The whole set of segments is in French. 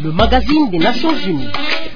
le magazine des Nations Unies.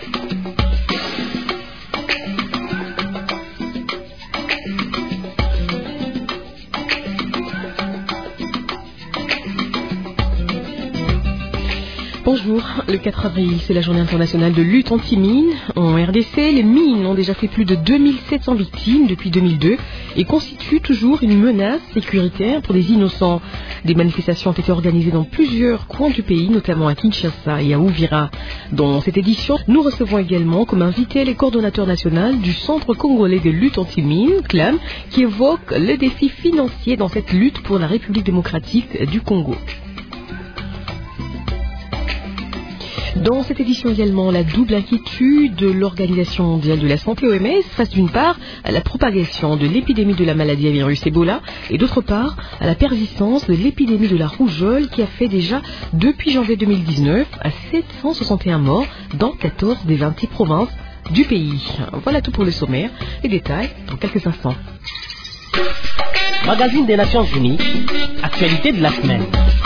Bonjour, le 4 avril, c'est la journée internationale de lutte anti-mines. En RDC, les mines ont déjà fait plus de 2700 victimes depuis 2002 et constituent toujours une menace sécuritaire pour les innocents. Des manifestations ont été organisées dans plusieurs coins du pays, notamment à Kinshasa et à Uvira. Dans cette édition, nous recevons également comme invité les coordonnateurs nationaux du Centre congolais de lutte anti-mines, CLAM, qui évoquent les défis financiers dans cette lutte pour la République démocratique du Congo. Dans cette édition également, la double inquiétude de l'Organisation mondiale de la santé OMS face d'une part à la propagation de l'épidémie de la maladie à virus Ebola et d'autre part à la persistance de l'épidémie de la rougeole qui a fait déjà depuis janvier 2019 à 761 morts dans 14 des 26 provinces du pays. Voilà tout pour le sommaire. Les détails dans quelques instants. Magazine des Nations Unies, actualité de la semaine.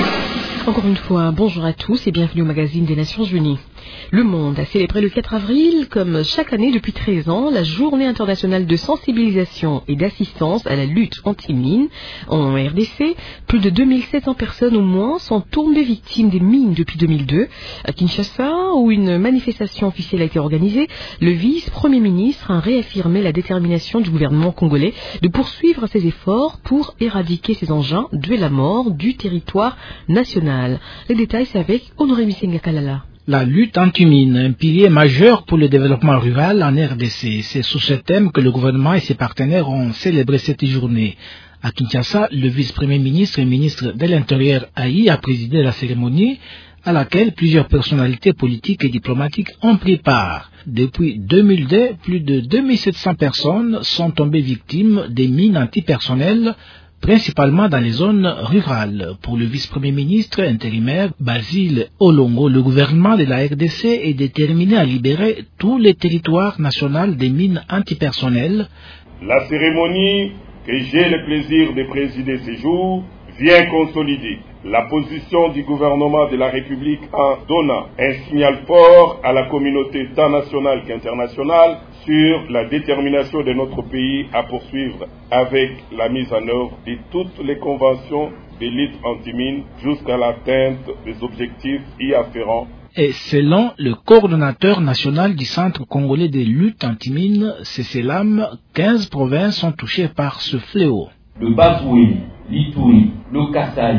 Encore une fois, bonjour à tous et bienvenue au magazine des Nations Unies. Le monde a célébré le 4 avril, comme chaque année depuis 13 ans, la journée internationale de sensibilisation et d'assistance à la lutte anti-mines. En RDC, plus de 2700 personnes au moins sont tombées victimes des mines depuis 2002. À Kinshasa, où une manifestation officielle a été organisée, le vice-premier ministre a réaffirmé la détermination du gouvernement congolais de poursuivre ses efforts pour éradiquer ces engins de la mort du territoire national. Les détails, c'est avec Honoré Misenga Kalala. La lutte anti-mine, un pilier majeur pour le développement rural en RDC. C'est sous ce thème que le gouvernement et ses partenaires ont célébré cette journée. À Kinshasa, le vice-premier ministre et ministre de l'Intérieur Aïe a présidé la cérémonie à laquelle plusieurs personnalités politiques et diplomatiques ont pris part. Depuis 2002, plus de 2700 personnes sont tombées victimes des mines antipersonnelles, principalement dans les zones rurales. Pour le vice-premier ministre intérimaire Basile Olongo, le gouvernement de la RDC est déterminé à libérer tous les territoires nationaux des mines antipersonnelles. La cérémonie que j'ai le plaisir de présider ce jour vient consolider la position du gouvernement de la République en donnant un signal fort à la communauté tant nationale qu'internationale sur la détermination de notre pays à poursuivre avec la mise en œuvre de toutes les conventions de lutte anti-mine jusqu'à l'atteinte des objectifs y afférents. Et selon le coordonnateur national du Centre congolais de lutte anti-mine, CCLAM, 15 provinces sont touchées par ce fléau. Le Bas-Oué, l'Ituri, le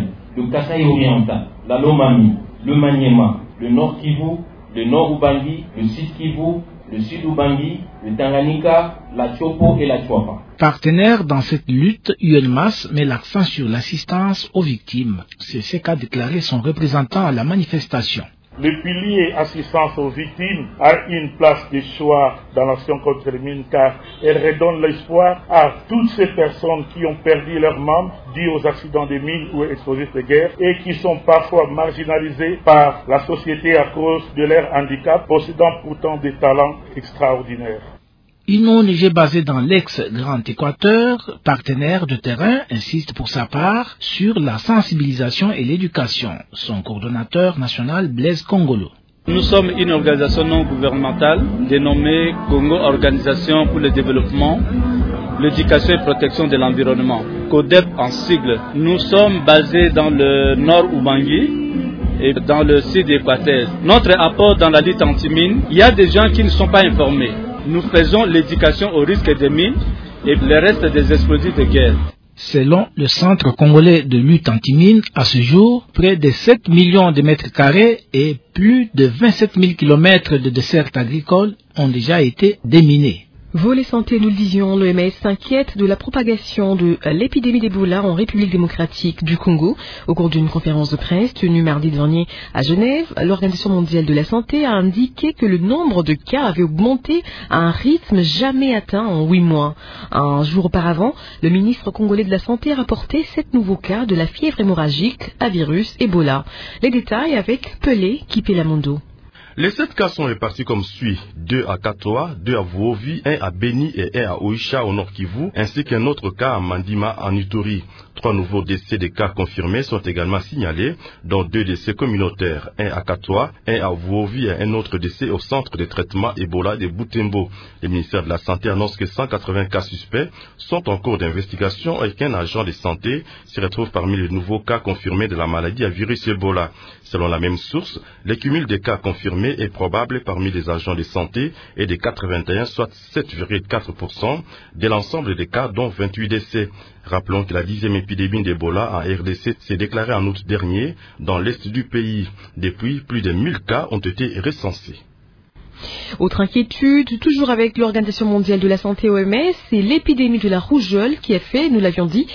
Kasaï oriental, la Lomami, le Maniema, le Nord Kivu, le Nord Ubangi, le Sud Kivu, le Sud Ubangi, le Tanganyika, la Chopo et la Chouapa. Partenaire dans cette lutte, UNMAS met l'accent sur l'assistance aux victimes. C'est ce qu'a déclaré son représentant à la manifestation. Le pilier assistance aux victimes a une place de choix dans l'action contre les mines car elle redonne l'espoir à toutes ces personnes qui ont perdu leurs membres dus aux accidents de mines ou explosifs de guerre et qui sont parfois marginalisées par la société à cause de leur handicap, possédant pourtant des talents extraordinaires. Une ONG basée dans l'ex-Grand Équateur, partenaire de terrain, insiste pour sa part sur la sensibilisation et l'éducation. Son coordonnateur national, Blaise Congolo. Nous sommes une organisation non gouvernementale dénommée Congo Organisation pour le développement, l'éducation et protection de l'environnement, CODEP en sigle. Nous sommes basés dans le nord Ubangi et dans le sud Équateur. Notre apport dans la lutte anti-mine, il y a des gens qui ne sont pas informés. Nous faisons l'éducation au risque des mines et le reste des explosifs de guerre. Selon le Centre congolais de lutte anti-mine, à ce jour, près de 7 millions de mètres carrés et plus de 27 000 kilomètres de dessertes agricoles ont déjà été déminés. Volet santé, nous le disions, l'OMS s'inquiète de la propagation de l'épidémie d'Ebola en République démocratique du Congo. Au cours d'une conférence de presse tenue mardi dernier à Genève, l'Organisation mondiale de la santé a indiqué que le nombre de cas avait augmenté à un rythme jamais atteint en 8 mois. Un jour auparavant, le ministre congolais de la Santé rapportait 7 nouveaux cas de la fièvre hémorragique à virus Ebola. Les détails avec Pelé Kipelamondo. Les 7 cas sont répartis comme suit: 2 à Katoa, 2 à Vuovi, 1 à Beni et 1 à Oisha au Nord Kivu, ainsi qu'un autre cas à Mandima en Ituri. 3 nouveaux décès de cas confirmés sont également signalés, dont 2 décès communautaires, 1 à Katoa, 1 à Vuovi et un autre décès au centre de traitement Ebola de Butembo. Le ministère de la Santé annonce que 180 cas suspects sont en cours d'investigation et qu'un agent de santé se retrouve parmi les nouveaux cas confirmés de la maladie à virus Ebola. Selon la même source, le cumul des cas confirmés est probable parmi les agents de santé et de 81, soit 7,4% de l'ensemble des cas, dont 28 décès. Rappelons que la 10e épidémie d'Ebola en RDC s'est déclarée en août dernier dans l'est du pays. Depuis, plus de 1000 cas ont été recensés. Autre inquiétude, toujours avec l'Organisation mondiale de la santé OMS, c'est l'épidémie de la rougeole qui a fait, nous l'avions dit,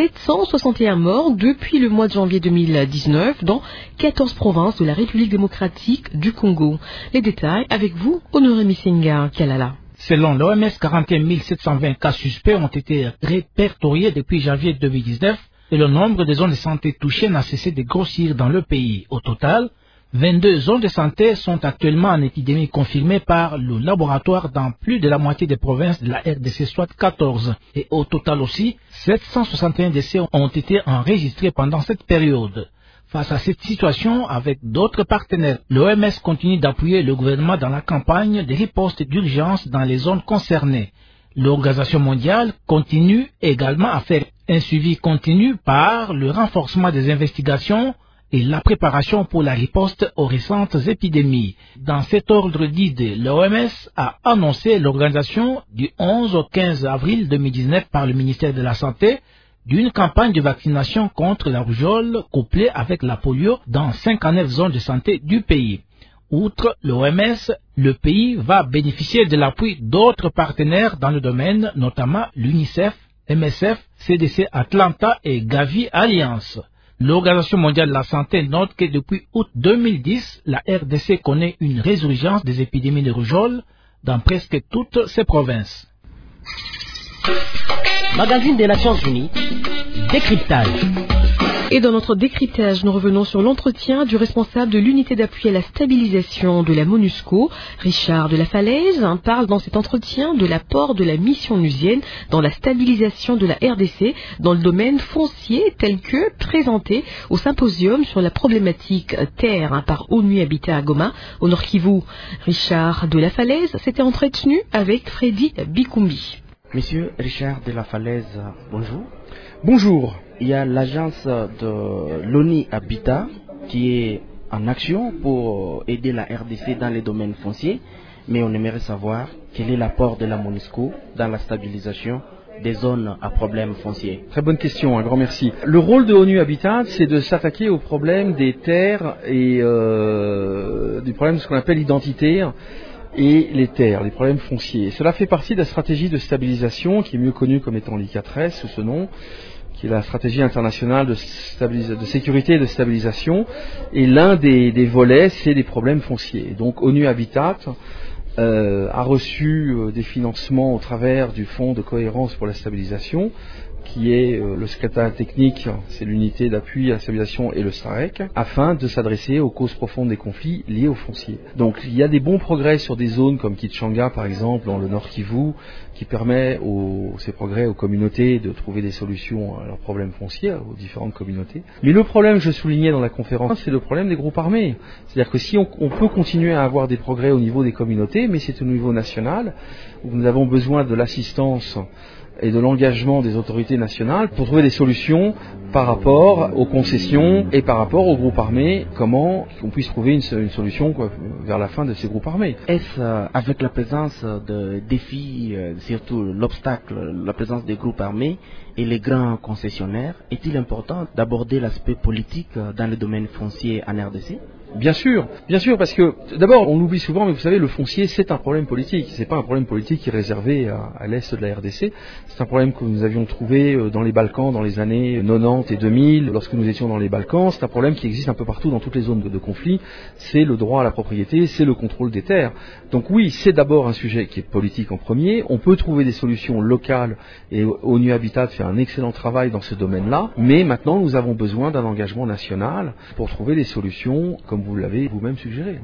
761 morts depuis le mois de janvier 2019 dans 14 provinces de la République démocratique du Congo. Les détails avec vous, Honoré Missinga Kalala. Selon l'OMS, 41 720 cas suspects ont été répertoriés depuis janvier 2019 et le nombre de zones de santé touchées n'a cessé de grossir dans le pays. Au total, 22 zones de santé sont actuellement en épidémie confirmée par le laboratoire dans plus de la moitié des provinces de la RDC, soit 14. Et au total aussi, 761 décès ont été enregistrés pendant cette période. Face à cette situation, avec d'autres partenaires, l'OMS continue d'appuyer le gouvernement dans la campagne de riposte d'urgence dans les zones concernées. L'Organisation mondiale continue également à faire un suivi continu par le renforcement des investigations et la préparation pour la riposte aux récentes épidémies. Dans cet ordre d'idées, l'OMS a annoncé l'organisation du 11 au 15 avril 2019 par le ministère de la Santé d'une campagne de vaccination contre la rougeole couplée avec la polio dans 59 zones de santé du pays. Outre l'OMS, le pays va bénéficier de l'appui d'autres partenaires dans le domaine, notamment l'UNICEF, MSF, CDC Atlanta et Gavi Alliance. L'Organisation mondiale de la santé note que depuis août 2010, la RDC connaît une résurgence des épidémies de rougeole dans presque toutes ses provinces. Magazine des Nations Unies, décryptage. Et dans notre décryptage, nous revenons sur l'entretien du responsable de l'unité d'appui à la stabilisation de la MONUSCO, Richard de la Falaise, parle dans cet entretien de l'apport de la mission onusienne dans la stabilisation de la RDC dans le domaine foncier tel que présenté au symposium sur la problématique terre par ONU Habitat à Goma, au Nord Kivu. Richard de la Falaise s'était entretenu avec Freddy Bikumbi. Monsieur Richard de la Falaise, bonjour. Bonjour. Il y a l'agence de l'ONU Habitat qui est en action pour aider la RDC dans les domaines fonciers, mais on aimerait savoir quel est l'apport de la MONUSCO dans la stabilisation des zones à problème foncier. Très bonne question, un grand merci. Le rôle de ONU Habitat, c'est de s'attaquer au problème des terres et du problème de ce qu'on appelle identitaire et les terres, les problèmes fonciers. Cela fait partie de la stratégie de stabilisation qui est mieux connue comme étant l'ICA-13 sous ce nom, qui est la stratégie internationale de sécurité et de stabilisation. Et l'un des volets, c'est les problèmes fonciers. Donc ONU Habitat a reçu des financements au travers du Fonds de cohérence pour la stabilisation, qui est le secrétariat technique, c'est l'unité d'appui à la stabilisation et le SAREC, afin de s'adresser aux causes profondes des conflits liés au foncier. Donc il y a des bons progrès sur des zones comme Kitchanga par exemple, dans le Nord Kivu, qui permet ces progrès aux communautés de trouver des solutions à leurs problèmes fonciers, aux différentes communautés. Mais le problème, je soulignais dans la conférence, c'est le problème des groupes armés. C'est-à-dire que si on peut continuer à avoir des progrès au niveau des communautés, mais c'est au niveau national, où nous avons besoin de l'assistance et de l'engagement des autorités nationales pour trouver des solutions par rapport aux concessions et par rapport aux groupes armés, comment on puisse trouver une solution vers la fin de ces groupes armés. Est-ce avec la présence de défis, surtout l'obstacle, la présence des groupes armés et les grands concessionnaires, est-il important d'aborder l'aspect politique dans le domaine foncier en RDC ? Bien sûr, parce que d'abord on l'oublie souvent, mais vous savez, le foncier c'est un problème politique. C'est pas un problème politique qui est réservé à l'est de la RDC. C'est un problème que nous avions trouvé dans les Balkans dans les années 90 et 2000, lorsque nous étions dans les Balkans. C'est un problème qui existe un peu partout dans toutes les zones de conflit. C'est le droit à la propriété, c'est le contrôle des terres. Donc oui, c'est d'abord un sujet qui est politique en premier. On peut trouver des solutions locales et ONU Habitat fait un excellent travail dans ce domaine-là. Mais maintenant, nous avons besoin d'un engagement national pour trouver des solutions comme vous l'avez vous-même suggéré.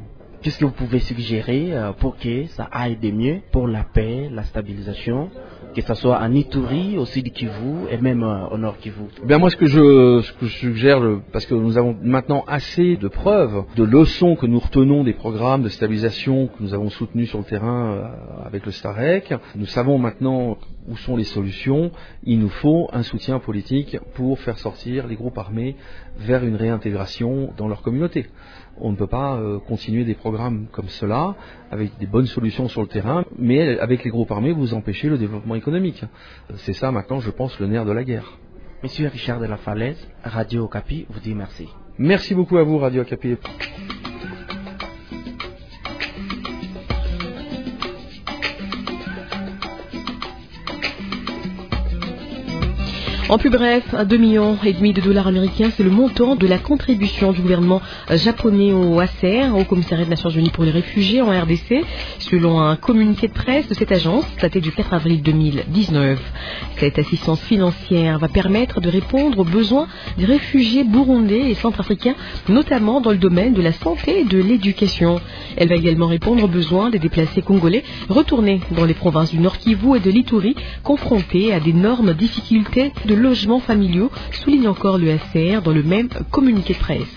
Qu'est-ce que vous pouvez suggérer pour que ça aille de mieux pour la paix, la stabilisation, que ce soit en Ituri, au Sud Kivu et même au Nord Kivu? Moi, ce que je suggère, parce que nous avons maintenant assez de preuves, de leçons que nous retenons des programmes de stabilisation que nous avons soutenus sur le terrain avec le STAREC, nous savons maintenant où sont les solutions. Il nous faut un soutien politique pour faire sortir les groupes armés vers une réintégration dans leur communauté. On ne peut pas continuer des programmes comme cela, avec des bonnes solutions sur le terrain, mais avec les groupes armés, vous empêchez le développement économique. C'est ça maintenant, je pense, le nerf de la guerre. Monsieur Richard de la Falaise, Radio Okapi vous dit merci. Merci beaucoup à vous, Radio Okapi. En plus bref, 2,5 millions de dollars américains, c'est le montant de la contribution du gouvernement japonais au HCR, au Commissariat des Nations Unies pour les réfugiés en RDC, selon un communiqué de presse de cette agence daté du 4 avril 2019. Cette assistance financière va permettre de répondre aux besoins des réfugiés burundais et centrafricains, notamment dans le domaine de la santé et de l'éducation. Elle va également répondre aux besoins des déplacés congolais retournés dans les provinces du Nord Kivu et de l'Ituri, confrontés à d'énormes difficultés de logements familiaux, souligne encore le HCR dans le même communiqué de presse.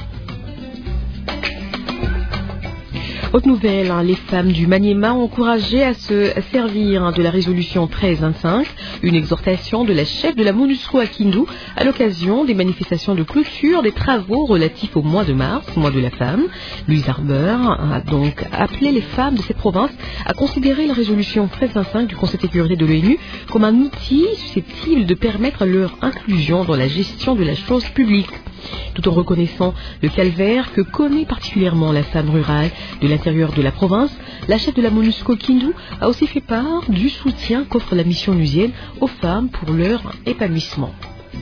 Autre nouvelle, les femmes du Maniema ont encouragé à se servir de la résolution 1325, une exhortation de la chef de la MONUSCO à Kindu à l'occasion des manifestations de clôture des travaux relatifs au mois de mars, mois de la femme. Louise Arber a donc appelé les femmes de cette province à considérer la résolution 1325 du Conseil de sécurité de l'ONU comme un outil susceptible de permettre leur inclusion dans la gestion de la chose publique, tout en reconnaissant le calvaire que connaît particulièrement la femme rurale de l'intérieur de la province. La chef de la MONUSCO Kindu a aussi fait part du soutien qu'offre la mission onusienne aux femmes pour leur épanouissement.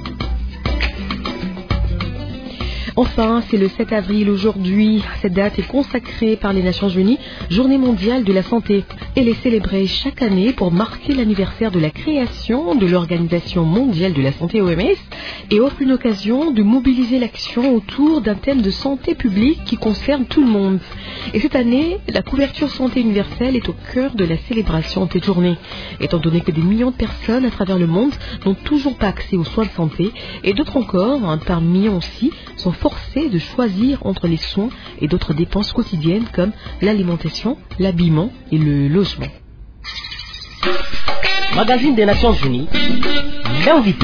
Enfin, c'est le 7 avril aujourd'hui. Cette date est consacrée par les Nations Unies, Journée mondiale de la santé. Elle est célébrée chaque année pour marquer l'anniversaire de la création de l'Organisation mondiale de la santé OMS et offre une occasion de mobiliser l'action autour d'un thème de santé publique qui concerne tout le monde. Et cette année, la couverture santé universelle est au cœur de la célébration de cette journée, étant donné que des millions de personnes à travers le monde n'ont toujours pas accès aux soins de santé et d'autres encore, par millions aussi, sont forcés de choisir entre les soins et d'autres dépenses quotidiennes comme l'alimentation, l'habillement et le logement. Magazine des Nations Unies, l'invité.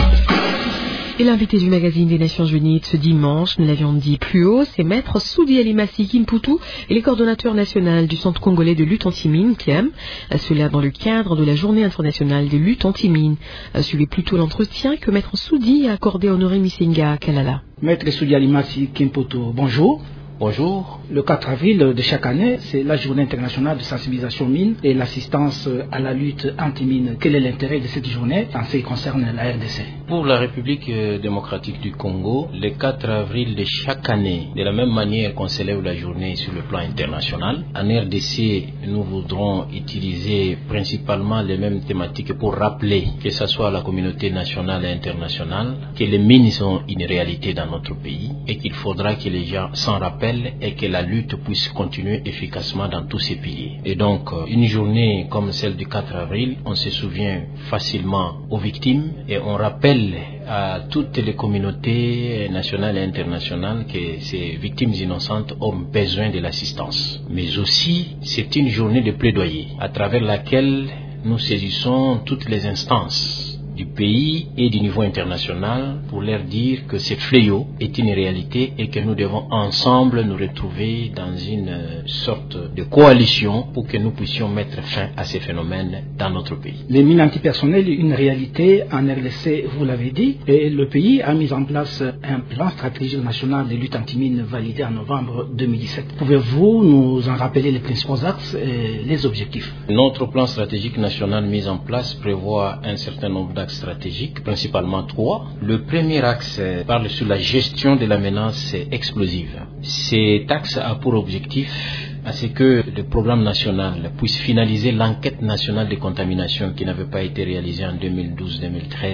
Et l'invité du magazine des Nations Unies de ce dimanche, nous l'avions dit plus haut, c'est Maître Soudi Alimasi Kimputu et les coordonnateurs national du Centre congolais de lutte anti-mine, CIAM, cela dans le cadre de la Journée internationale de lutte anti-mine. Suivez plutôt l'entretien que Maître Soudi a accordé à Honoré Misenga Kalala. Maître Soudi Alimasi Kimputu, bonjour. Bonjour. Le 4 avril de chaque année, c'est la journée internationale de sensibilisation mine et l'assistance à la lutte anti-mine. Quel est l'intérêt de cette journée en ce qui concerne la RDC? Pour la République démocratique du Congo, le 4 avril de chaque année, de la même manière qu'on célèbre la journée sur le plan international, en RDC, nous voudrons utiliser principalement les mêmes thématiques pour rappeler, que ce soit la communauté nationale et internationale, que les mines sont une réalité dans notre pays et qu'il faudra que les gens s'en rappellent et que la lutte puisse continuer efficacement dans tous ces piliers. Et donc, une journée comme celle du 4 avril, on se souvient facilement aux victimes et on rappelle à toutes les communautés nationales et internationales que ces victimes innocentes ont besoin de l'assistance. Mais aussi, c'est une journée de plaidoyer à travers laquelle nous saisissons toutes les instances du pays et du niveau international pour leur dire que ce fléau est une réalité et que nous devons ensemble nous retrouver dans une sorte de coalition pour que nous puissions mettre fin à ces phénomènes dans notre pays. Les mines antipersonnelles, une réalité en RDC, vous l'avez dit, et le pays a mis en place un plan stratégique national de lutte anti-mine validé en novembre 2017. Pouvez-vous nous en rappeler les principaux axes et les objectifs? Notre plan stratégique national mis en place prévoit un certain nombre d'axes stratégiques, principalement 3. Le premier axe parle sur la gestion de la menace explosive. Cet axe a pour objectif à ce que le programme national puisse finaliser l'enquête nationale de contamination qui n'avait pas été réalisée en 2012-2013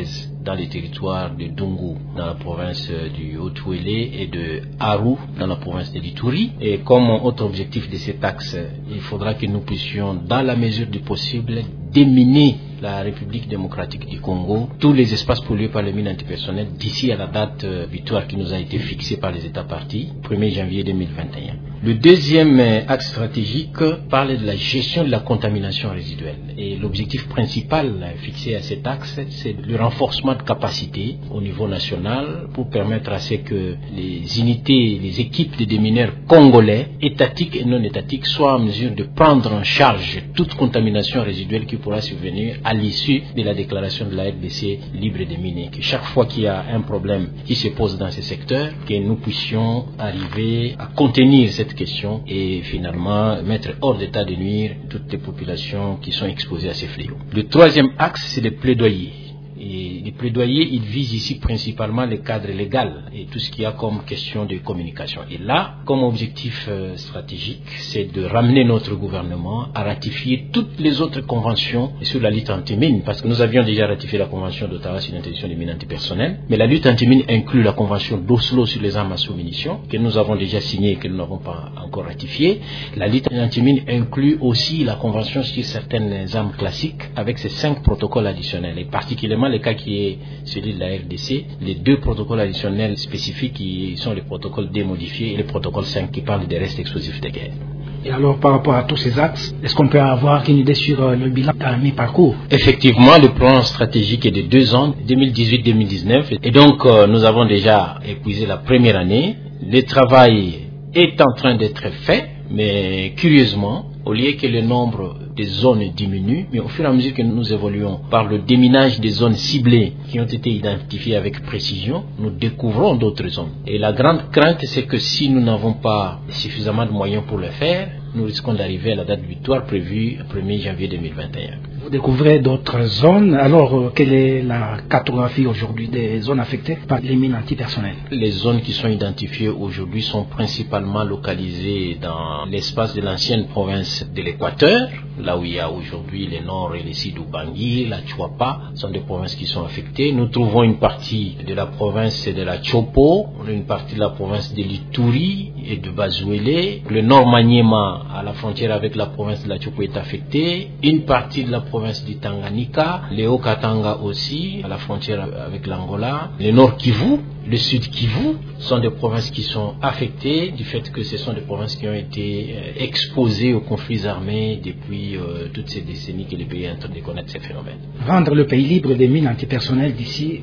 dans les territoires de Dungu, dans la province du Haut-Ouélé, et de Aru, dans la province de l'Ituri. Et comme autre objectif de cet axe, il faudra que nous puissions, dans la mesure du possible, déminer la République démocratique du Congo, tous les espaces pollués par les mines antipersonnelles d'ici à la date butoir qui nous a été fixée par les États partis, 1er janvier 2021. Le deuxième axe stratégique parle de la gestion de la contamination résiduelle. Et l'objectif principal fixé à cet axe, c'est le renforcement de capacité au niveau national pour permettre à ce que les unités, les équipes de démineurs congolais, étatiques et non étatiques, soient en mesure de prendre en charge toute contamination résiduelle qui pourra survenir à l'issue de la déclaration de la RDC libre des mines. Que chaque fois qu'il y a un problème qui se pose dans ce secteur, que nous puissions arriver à contenir cette question et finalement mettre hors d'état de nuire toutes les populations qui sont exposées à ces fléaux. Le troisième axe, c'est le plaidoyer. Et les plaidoyers, ils visent ici principalement le cadre légal et tout ce qu'il y a comme question de communication. Et là, comme objectif stratégique, c'est de ramener notre gouvernement à ratifier toutes les autres conventions sur la lutte anti-mine, parce que nous avions déjà ratifié la convention d'Ottawa sur l'interdiction des mines antipersonnelles, mais la lutte anti-mine inclut la convention d'Oslo sur les armes à sous-munitions, que nous avons déjà signée et que nous n'avons pas encore ratifiée. La lutte anti-mine inclut aussi la convention sur certaines armes classiques, avec ces 5 protocoles additionnels, et particulièrement le cas qui est celui de la RDC, les 2 protocoles additionnels spécifiques qui sont les protocoles démodifiés et le protocole 5 qui parle des restes explosifs de guerre. Et alors, par rapport à tous ces axes, est-ce qu'on peut avoir une idée sur le bilan à mi-parcours? Effectivement, le plan stratégique est de 2 ans, 2018-2019, et donc nous avons déjà épuisé la première année. Le travail est en train d'être fait, mais curieusement, au lieu que le nombre des zones diminue, mais au fur et à mesure que nous évoluons par le déminage des zones ciblées qui ont été identifiées avec précision, nous découvrons d'autres zones. Et la grande crainte, c'est que si nous n'avons pas suffisamment de moyens pour le faire, nous risquons d'arriver à la date butoir prévue 1er janvier 2021. Vous découvrez d'autres zones. Alors, quelle est la cartographie aujourd'hui des zones affectées par les mines antipersonnelles? Les zones qui sont identifiées aujourd'hui sont principalement localisées dans l'espace de l'ancienne province de l'Équateur, là où il y a aujourd'hui le nord et le sud d'Ubangi, la Chuapa, sont des provinces qui sont affectées. Nous trouvons une partie de la province de la Chopo, une partie de la province de l'Ituri et de Bazuélé. Le nord Maniema, à la frontière avec la province de la Chopo, est affecté. Une partie de la province du Tanganyika, le Haut-Katanga aussi, à la frontière avec l'Angola. Le nord Kivu, le sud Kivu sont des provinces qui sont affectées du fait que ce sont des provinces qui ont été exposées aux conflits armés depuis toutes ces décennies que le pays est en train de connaître ces phénomènes. Rendre le pays libre des mines antipersonnelles d'ici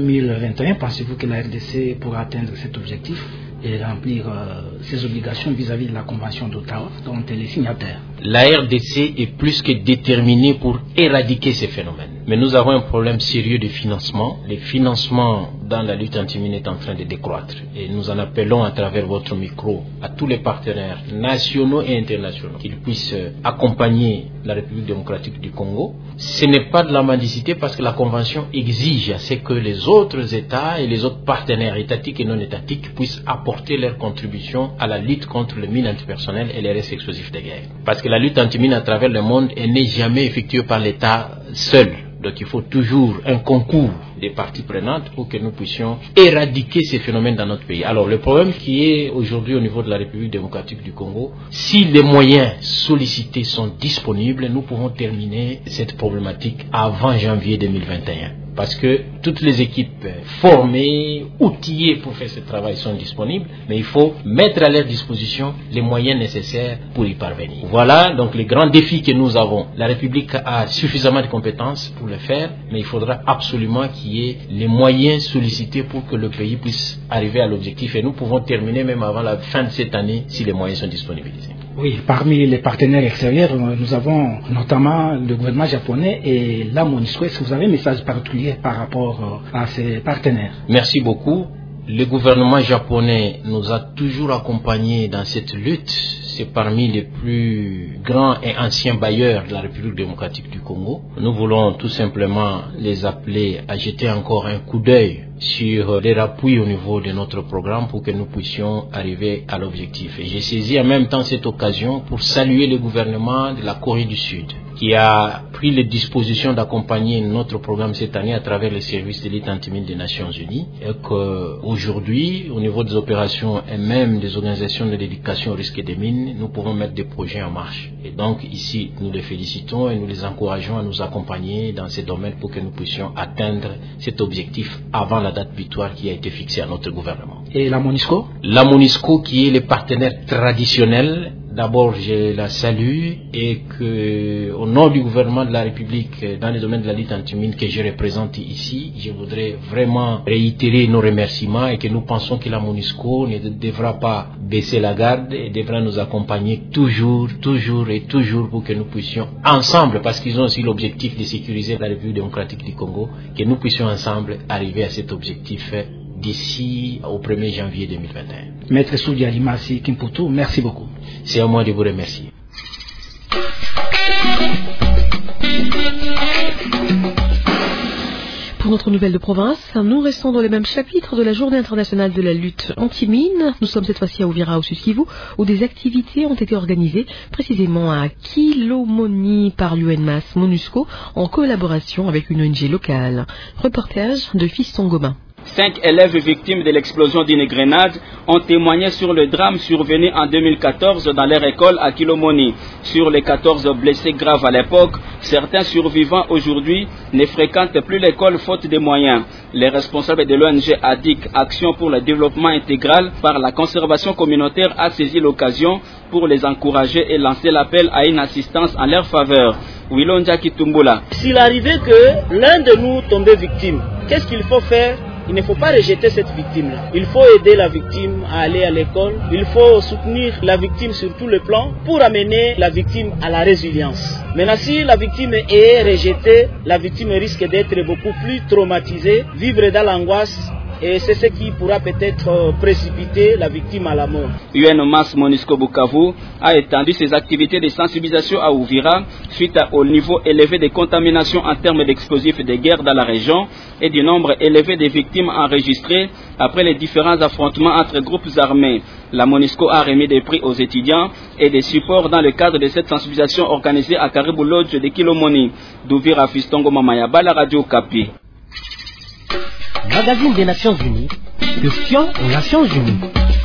2021, pensez-vous que la RDC pourra atteindre cet objectif et remplir ses obligations vis-à-vis de la Convention d'Ottawa dont elle est signataire? La RDC est plus que déterminée pour éradiquer ces phénomènes. Mais nous avons un problème sérieux de financement. Le financement dans la lutte anti-mine est en train de décroître. Et nous en appelons à travers votre micro à tous les partenaires nationaux et internationaux qu'ils puissent accompagner la République démocratique du Congo. Ce n'est pas de la mendicité parce que la Convention exige à ce que les autres États et les autres partenaires étatiques et non étatiques puissent apporter leur contribution à la lutte contre les mines antipersonnelles et les restes explosifs de guerre. Parce que la lutte anti-mine à travers le monde n'est jamais effectuée par l'État seul. Donc il faut toujours un concours des parties prenantes pour que nous puissions éradiquer ces phénomènes dans notre pays. Alors le problème qui est aujourd'hui au niveau de la République démocratique du Congo, si les moyens sollicités sont disponibles, nous pouvons terminer cette problématique avant janvier 2021. Parce que toutes les équipes formées, outillées pour faire ce travail sont disponibles, mais il faut mettre à leur disposition les moyens nécessaires pour y parvenir. Voilà donc les grands défis que nous avons. La République a suffisamment de compétences pour le faire, mais il faudra absolument qu'il y ait les moyens sollicités pour que le pays puisse arriver à l'objectif. Et nous pouvons terminer même avant la fin de cette année si les moyens sont disponibilisés. Oui, parmi les partenaires extérieurs, nous avons notamment le gouvernement japonais et la MONUSCO. Est-ce que vous avez un message particulier par rapport à ces partenaires? Merci beaucoup. Le gouvernement japonais nous a toujours accompagnés dans cette lutte. C'est parmi les plus grands et anciens bailleurs de la République démocratique du Congo. Nous voulons tout simplement les appeler à jeter encore un coup d'œil sur les appuis au niveau de notre programme pour que nous puissions arriver à l'objectif. Et j'ai saisi en même temps cette occasion pour saluer le gouvernement de la Corée du Sud, qui a pris les dispositions d'accompagner notre programme cette année à travers les services de l'élite antimine des Nations Unies, et qu'aujourd'hui, au niveau des opérations et même des organisations de l'éducation au risque des mines, nous pouvons mettre des projets en marche. Et donc ici, nous les félicitons et nous les encourageons à nous accompagner dans ces domaines pour que nous puissions atteindre cet objectif avant la date butoir qui a été fixée à notre gouvernement. Et la MONUSCO? La MONUSCO qui est le partenaire traditionnel. D'abord, je la salue et que, au nom du gouvernement de la République, dans le domaine de la lutte antimine que je représente ici, je voudrais vraiment réitérer nos remerciements et que nous pensons que la MONUSCO ne devra pas baisser la garde et devra nous accompagner toujours pour que nous puissions ensemble, parce qu'ils ont aussi l'objectif de sécuriser la République démocratique du Congo, que nous puissions ensemble arriver à cet objectif d'ici au 1er janvier 2021. Maître Soudi Alimasi Kimputu, merci beaucoup. C'est à moi de vous remercier. Pour notre nouvelle de province, nous restons dans le même chapitre de la Journée internationale de la lutte anti-mine. Nous sommes cette fois-ci à Uvira, au Sud-Kivu, où des activités ont été organisées, précisément à Kilomoni par l'UNMAS MONUSCO, en collaboration avec une ONG locale. Reportage de Fiston Goma. 5 élèves victimes de l'explosion d'une grenade ont témoigné sur le drame survenu en 2014 dans leur école à Kilomoni. Sur les 14 blessés graves à l'époque, certains survivants aujourd'hui ne fréquentent plus l'école faute de moyens. Les responsables de l'ONG ADIC, Action pour le développement intégral par la conservation communautaire, a saisi l'occasion pour les encourager et lancer l'appel à une assistance en leur faveur. Wilonja Kitumbula. S'il arrivait que l'un de nous tombait victime, qu'est-ce qu'il faut faire? Il ne faut pas rejeter cette victime-là. Il faut aider la victime à aller à l'école. Il faut soutenir la victime sur tous les plans pour amener la victime à la résilience. Maintenant, si la victime est rejetée, la victime risque d'être beaucoup plus traumatisée, vivre dans l'angoisse. Et c'est ce qui pourra peut-être précipiter la victime à la mort. UNMAS MONUSCO Bukavu a étendu ses activités de sensibilisation à Uvira suite au niveau élevé de contamination en termes d'explosifs de guerre dans la région et du nombre élevé de victimes enregistrées après les différents affrontements entre groupes armés. La MONUSCO a remis des prix aux étudiants et des supports dans le cadre de cette sensibilisation organisée à Caribou Lodge de Kilomoni. D'Uvira, Fistongo Mamayaba, la radio Kapi. Magazine des Nations Unies, question aux Nations Unies.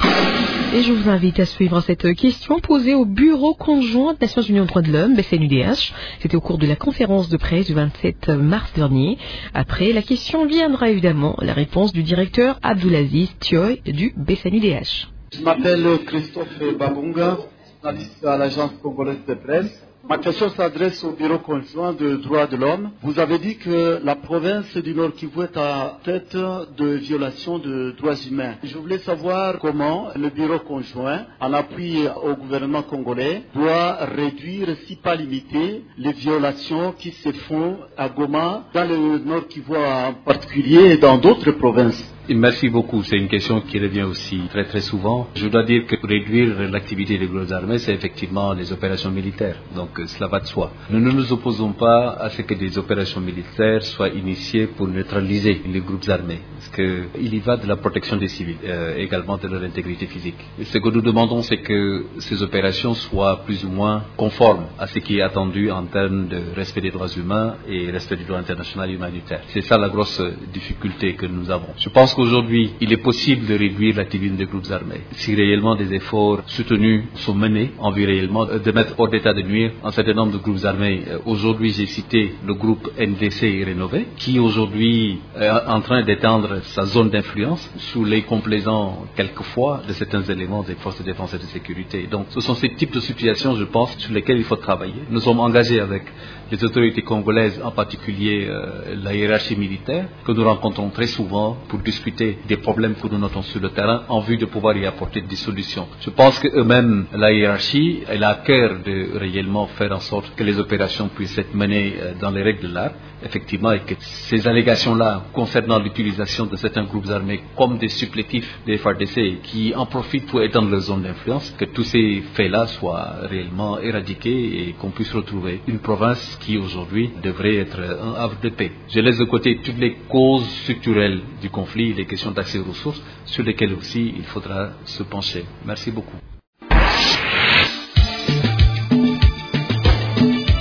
Et je vous invite à suivre cette question posée au Bureau conjoint des Nations Unies aux droits de l'homme, BCNUDH. C'était au cours de la conférence de presse du 27 mars dernier. Après, la question viendra évidemment la réponse du directeur Abdoulaziz Thioy du BCNUDH. Je m'appelle Christophe Babunga, journaliste à l'agence congolaise de presse. Ma question s'adresse au Bureau conjoint de droits de l'homme. Vous avez dit que la province du Nord Kivu est à tête de violation de droits humains. Je voulais savoir comment le Bureau conjoint, en appui au gouvernement congolais, doit réduire, si pas limiter, les violations qui se font à Goma, dans le Nord Kivu en particulier et dans d'autres provinces. Merci beaucoup. C'est une question qui revient aussi très souvent. Je dois dire que réduire l'activité des groupes armés, c'est effectivement les opérations militaires. Donc cela va de soi. Nous ne nous opposons pas à ce que des opérations militaires soient initiées pour neutraliser les groupes armés. Parce qu'il y va de la protection des civils, également de leur intégrité physique. Et ce que nous demandons, c'est que ces opérations soient plus ou moins conformes à ce qui est attendu en termes de respect des droits humains et respect du droit international humanitaire. C'est ça la grosse difficulté que nous avons. Je pense qu'aujourd'hui, il est possible de réduire l'activité des groupes armés. Si réellement des efforts soutenus sont menés en vue réellement de mettre hors d'état de nuire un certain nombre de groupes armés. Aujourd'hui, j'ai cité le groupe NDC Rénové, qui aujourd'hui est en train d'étendre sa zone d'influence sous les complaisants quelquefois de certains éléments des forces de défense et de sécurité. Donc ce sont ces types de situations, je pense, sur lesquelles il faut travailler. Nous sommes engagés avec les autorités congolaises, en particulier la hiérarchie militaire, que nous rencontrons très souvent pour discuter des problèmes que nous notons sur le terrain en vue de pouvoir y apporter des solutions. Je pense qu'eux-mêmes, la hiérarchie, elle a à cœur de réellement faire en sorte que les opérations puissent être menées dans les règles de l'art, effectivement, et que ces allégations-là concernant l'utilisation de certains groupes armés comme des supplétifs des FARDC qui en profitent pour étendre leur zone d'influence, que tous ces faits-là soient réellement éradiqués et qu'on puisse retrouver une province qui aujourd'hui devrait être un havre de paix. Je laisse de côté toutes les causes structurelles du conflit, les questions d'accès aux ressources, sur lesquelles aussi il faudra se pencher. Merci beaucoup.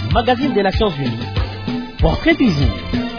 magazine des Nations Unies. Portrait du jour.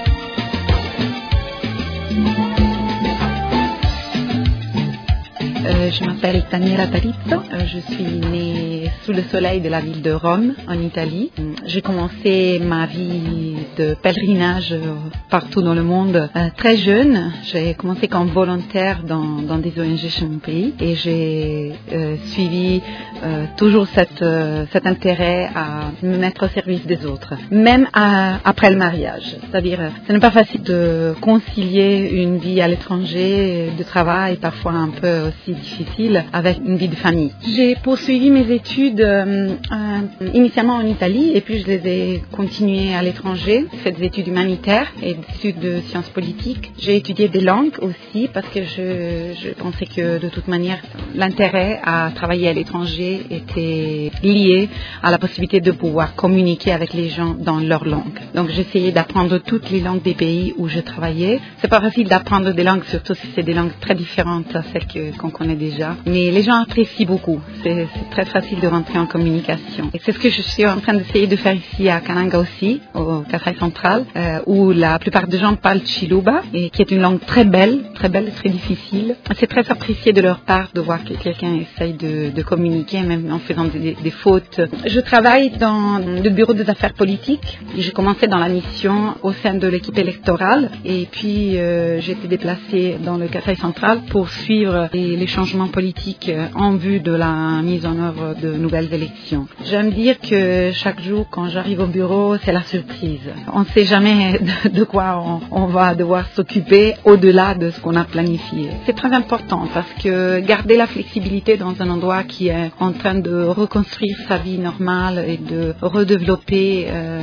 Je m'appelle Daniela Tarizzo, je suis née sous le soleil de la ville de Rome, en Italie. J'ai commencé ma vie de pèlerinage partout dans le monde très jeune. J'ai commencé comme volontaire dans des ONG chez mon pays et j'ai suivi toujours cet intérêt à me mettre au service des autres, même après le mariage. C'est-à-dire, ce n'est pas facile de concilier une vie à l'étranger, de travail, parfois un peu aussi difficile avec une vie de famille. J'ai poursuivi mes études initialement en Italie et puis je les ai continuées à l'étranger. J'ai fait des études humanitaires et des études de sciences politiques. J'ai étudié des langues aussi parce que je pensais que de toute manière l'intérêt à travailler à l'étranger était lié à la possibilité de pouvoir communiquer avec les gens dans leur langue. Donc j'essayais d'apprendre toutes les langues des pays où je travaillais. C'est pas facile d'apprendre des langues, surtout si c'est des langues très différentes à celles qu'on connaît déjà. Mais les gens apprécient beaucoup. C'est très facile de rentrer en communication. Et c'est ce que je suis en train d'essayer de faire ici à Kananga aussi, au Kasaï central, où la plupart des gens parlent Chiluba, et qui est une langue très belle et très difficile. C'est très apprécié de leur part de voir que quelqu'un essaye de communiquer, même en faisant des fautes. Je travaille dans le bureau des affaires politiques. J'ai commencé dans la mission au sein de l'équipe électorale, et puis j'ai été déplacée dans le Kasaï central pour suivre les changements politiques en vue de la mise en œuvre de nouvelles élections. J'aime dire que chaque jour, quand j'arrive au bureau, c'est la surprise. On ne sait jamais de quoi on va devoir s'occuper au-delà de ce qu'on a planifié. C'est très important parce que garder la flexibilité dans un endroit qui est en train de reconstruire sa vie normale et de redévelopper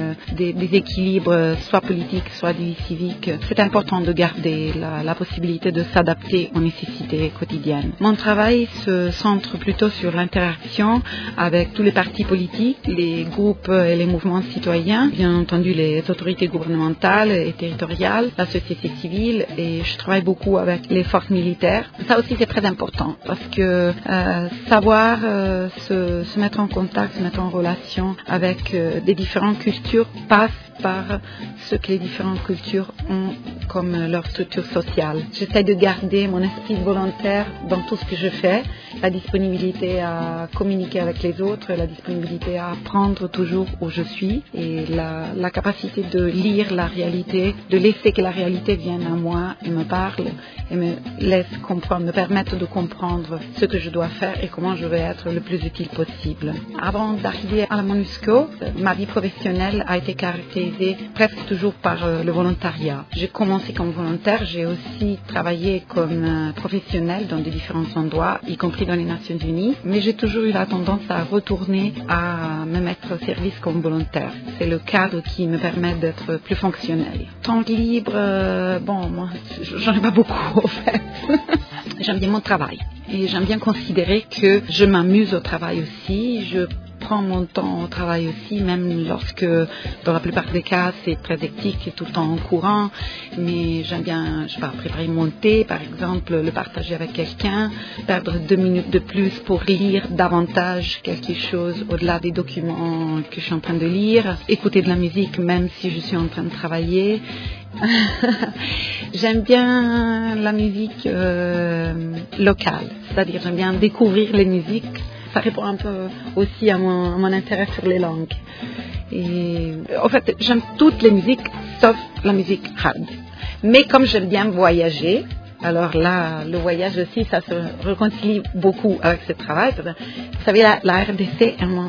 des équilibres, soit politiques, soit de vie civique, c'est important de garder la possibilité de s'adapter aux nécessités quotidiennes. Mon travail se centre plutôt sur l'interaction avec tous les partis politiques, les groupes et les mouvements citoyens, bien entendu les autorités gouvernementales et territoriales, la société civile, et je travaille beaucoup avec les forces militaires. Ça aussi c'est très important parce que savoir se mettre en contact, se mettre en relation avec des différentes cultures passe par ce que les différentes cultures ont comme leur structure sociale. J'essaie de garder mon esprit volontaire dans tout ce que je fais, la disponibilité à communiquer avec les autres, la disponibilité à apprendre toujours où je suis et la capacité de lire la réalité, de laisser que la réalité vienne à moi et me parle et me laisse comprendre, me permette de comprendre ce que je dois faire et comment je vais être le plus utile possible. Avant d'arriver à la MONUSCO, ma vie professionnelle a été caractérisée presque toujours par le volontariat. J'ai commencé comme volontaire, j'ai aussi travaillé comme professionnel dans de différents endroits, y compris dans les Nations Unies, mais j'ai toujours eu la tendance à retourner à me mettre au service comme volontaire. C'est le cadre qui me permet d'être plus fonctionnel. Temps libre, moi, j'en ai pas beaucoup en fait. J'aime bien mon travail et j'aime bien considérer que je m'amuse au travail aussi. Je prends mon temps au travail aussi, même lorsque, dans la plupart des cas, c'est très hectique, c'est tout le temps en courant. Mais j'aime bien, préparer une thé, par exemple, le partager avec quelqu'un, perdre 2 minutes de plus pour lire davantage quelque chose au-delà des documents que je suis en train de lire, écouter de la musique même si je suis en train de travailler. J'aime bien la musique locale, c'est-à-dire j'aime bien découvrir les musiques. Ça répond un peu aussi à mon intérêt sur les langues. Et en fait, j'aime toutes les musiques sauf la musique hard. Mais comme j'aime bien voyager, alors là, le voyage aussi, ça se réconcilie beaucoup avec ce travail. Vous savez, la RDC est mon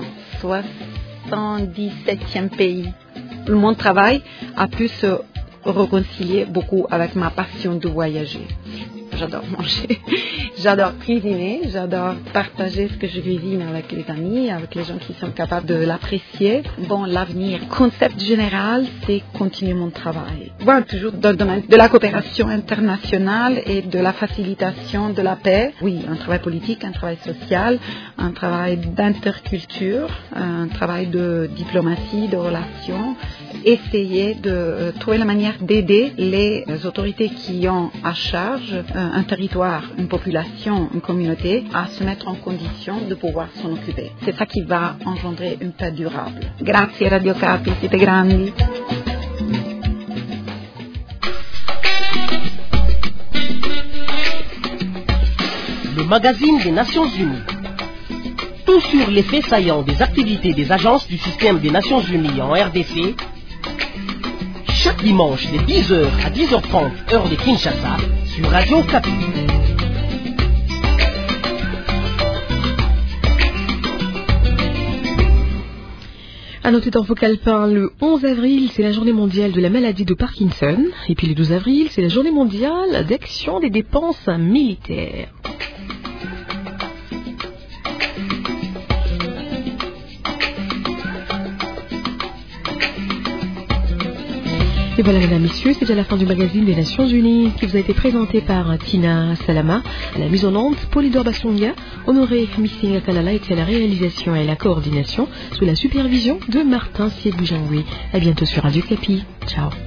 77e pays. Mon travail a pu se réconcilier beaucoup avec ma passion de voyager. J'adore manger, j'adore cuisiner, j'adore partager ce que je cuisine avec les amis, avec les gens qui sont capables de l'apprécier. Bon, l'avenir, concept général, c'est continuer mon travail. Bon, toujours dans le domaine de la coopération internationale et de la facilitation de la paix. Oui, un travail politique, un travail social, un travail d'interculture, un travail de diplomatie, de relations essayer de trouver la manière d'aider les autorités qui ont à charge un territoire, une population, une communauté à se mettre en condition de pouvoir s'en occuper. C'est ça qui va engendrer une paix durable. Grazie Radio Capi, siete grandi. Le magazine des Nations Unies. Tout sur les faits saillants des activités des agences du système des Nations Unies en RDC. Chaque dimanche de 10h à 10h30 heure de Kinshasa sur Radio Capi. À noter dans vos calepins, le 11 avril, c'est la journée mondiale de la maladie de Parkinson. Et puis le 12 avril, c'est la journée mondiale d'action des dépenses militaires. Et voilà, mesdames, messieurs, c'est déjà la fin du magazine des Nations Unies qui vous a été présenté par Tina Salama, à la mise en onde, Polydor Bassonga, Honoré Missinga Kalala était à la réalisation et à la coordination sous la supervision de Martin Sieboujangwe. À bientôt sur Radio Capi. Ciao.